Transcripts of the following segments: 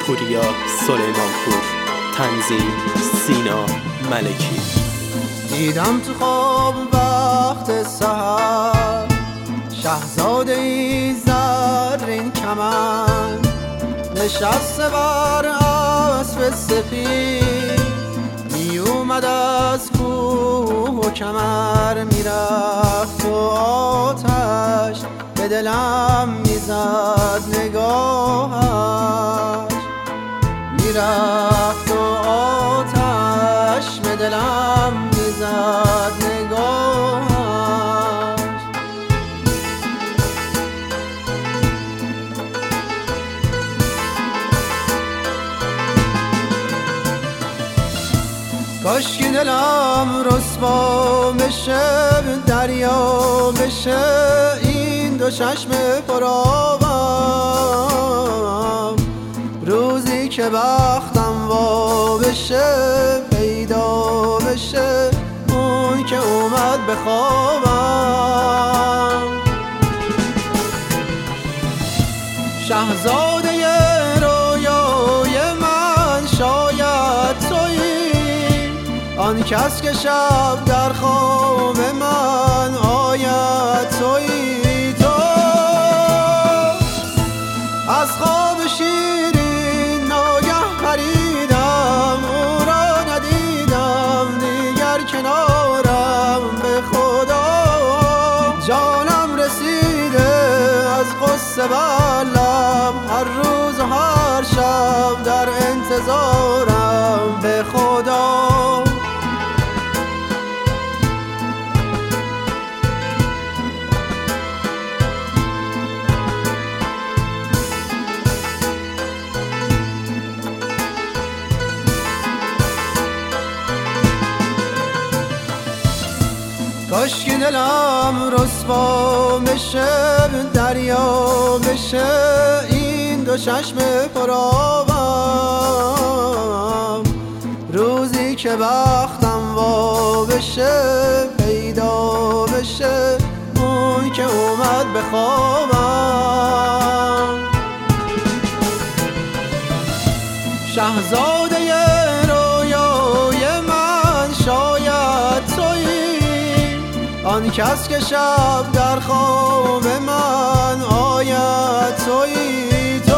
پوریا سلیمانپور، تنظیم سینا ملکی. دیدم تو خواب وقت سحر شهزاده ای زرین کمن، نشسته بر اسب سپید، می اومد از کوه و کمر، میرفت و آتش به دلم میزد نگاهش، میرفت و آتش به دلم میزد نگاهش. کاش که دلم رسوا بشه، دریا بشه، این دو چشم پرآبم، روزی که بختم وا بشه، پیدا بشه اون که اومد به خوابم. شهزاده رویای من شاید تویی، آن کس که شب در خواب من آید تویی. تو از خواب شیرین ناگه پریدم، او را ندیدم دیگر کنارم، به خدا جانم رسیده از قصه بر لب، هر روز و هر شب در انتظارم، به خدا. کاش که دلم رسوا بشه، دریا بشه، این دو چشم پرآبم، روزی که بختم وا بشه، پیدا بشه اون که اومد به خوابم. شهزاده رویای من شاید تویی، آن کس که شب در خواب من آید تویی. تو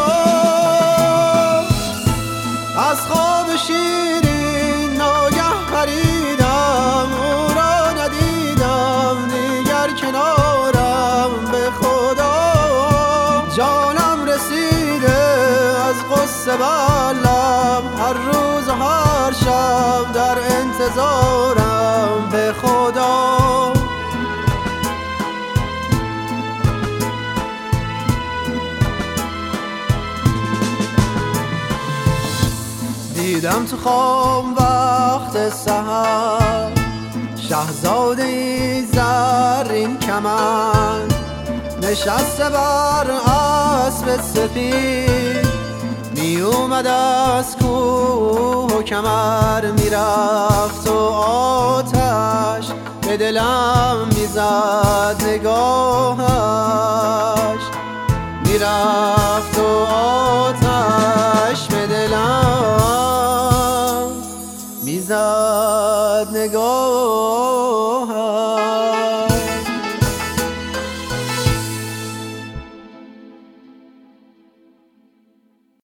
از خواب شیرین ناگه پریدم، او را ندیدم دیگر کنارم، به خدا جانم رسیده از قصه بر لب، هر روز و هر شب در انتظارم، به خدا. دیدم تو خواب وقت سحر شهزاده ای زرین کمن، نشسته بر اسب سپید، می اومد از کوه و کمر، میرفت و آتش به دلم میزد نگاهش، میرفت و آتش به دلم میزد نگاهش.